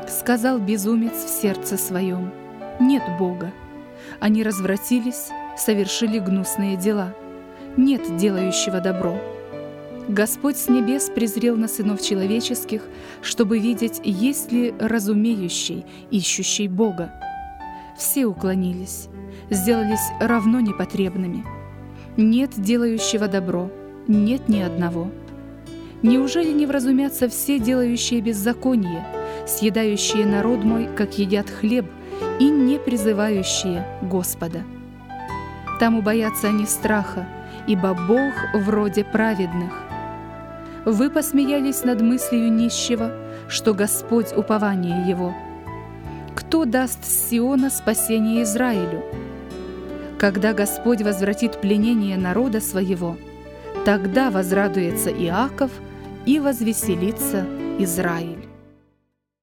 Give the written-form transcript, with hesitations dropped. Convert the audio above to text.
Сказал безумец в сердце своем: нет Бога. Они развратились, совершили гнусные дела. Нет делающего добро. Господь с небес презрел на сынов человеческих, чтобы видеть, есть ли разумеющий, ищущий Бога. Все уклонились, сделались равно непотребными. Нет делающего добро, нет ни одного. Неужели не вразумятся все делающие беззаконие, съедающие народ мой, как едят хлеб, и не призывающие Господа? Там убоятся они страха, ибо Бог вроде праведных. Вы посмеялись над мыслью нищего, что Господь упование его. Кто даст с Сиона спасение Израилю? Когда Господь возвратит пленение народа своего, тогда возрадуется Иаков и возвеселится Израиль.